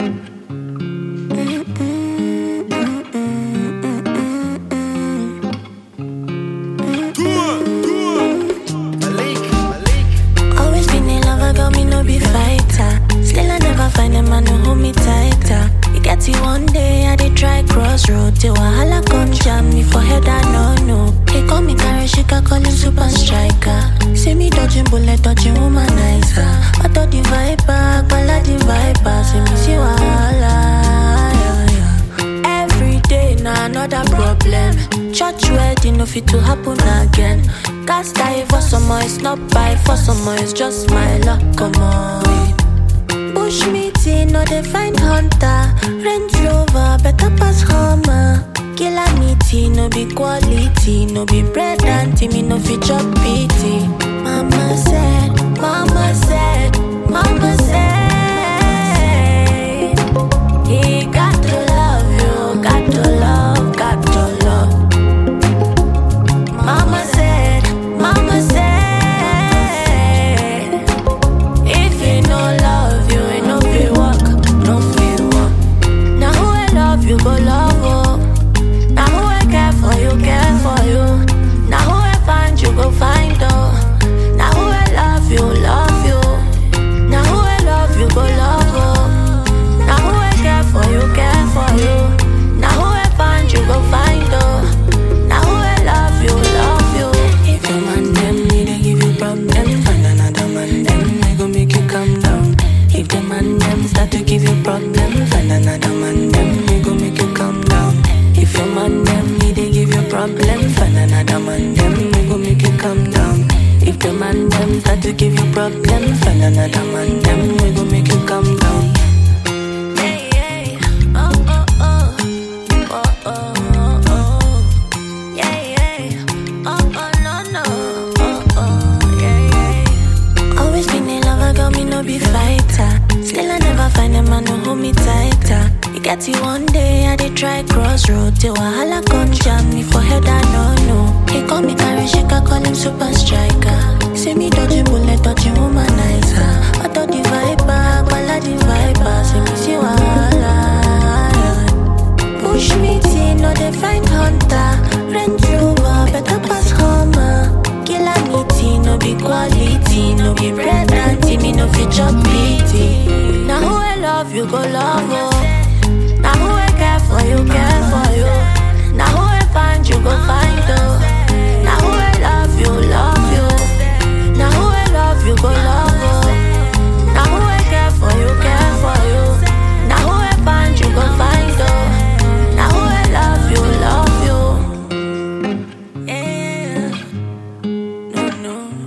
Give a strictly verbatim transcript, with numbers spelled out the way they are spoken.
Always been in love, I got me no be fighter. Still I never find a man who hold me tighter. You get it one day, I did try crossroad. Till wahala come jam me for head, I no no. He call me Karishika, call him super striker. See me dodging bullet, dodging womanizer. I thought the viper, bala the viper. See me see wahala, yeah, yeah. Every day na another problem. Church wedding no fit to happen again. Cast die for some more, it's not by for some more, it's just my luck, come on. Bush meeting, no they find hunter. Range Rover, better pass Hummer. Killer meeting, no be quality. No be bread and tea, me no feature pity. Mama said, mama said, mama said, he got to love you, got to love, got to love. Mama said, mama said, if you no love you, it no feel walk, no feel walk. Now who I love you, go love oh. Now who I care for you, care for you. Now who I find you, go find oh. Now who I love you, love you. Now who I love you, go love oh. Now who I care for you, care for you. Now who I find you, go find oh. Now who I love you, love you. If your man them need to give you problem, find another man them, they go make you calm down. If the man them start to give you problem, find another man them, they go make you calm down. If your man them need to give you problem, find another man them, they go make you calm down. If the man them start to give you problem, find another man them, they go make you calm down. Yeah, yeah. Oh, oh, oh. Oh, oh, oh, oh. Yeah, yeah. Oh, oh, no, no. Oh, oh, yeah, yeah. Always been in love, I got me no be fighter. Still I never find a man who hold me tighter. You get it one day, I did try crossroad. Till wahala come jam me for head, I no no. He call me Karishika, call him super striker. See me dodging bullet, dodging womanizer. I thought the viper, bala the viper. See me see wahala, yeah. Push me till no they find hunter. Range Rover, better pass Hummer. Killer meeting, no be quality. No be bread and tea, me no feature pity. Now who I love you, go love oh. Now who I care for you, care for you. Now who I find you, go find oh. Now who I love you, love you. Now who I love you, go love oh. Now who I care for you, care for you. Now who I find you, go find oh. Now who I love you, love you. Yeah, no, no.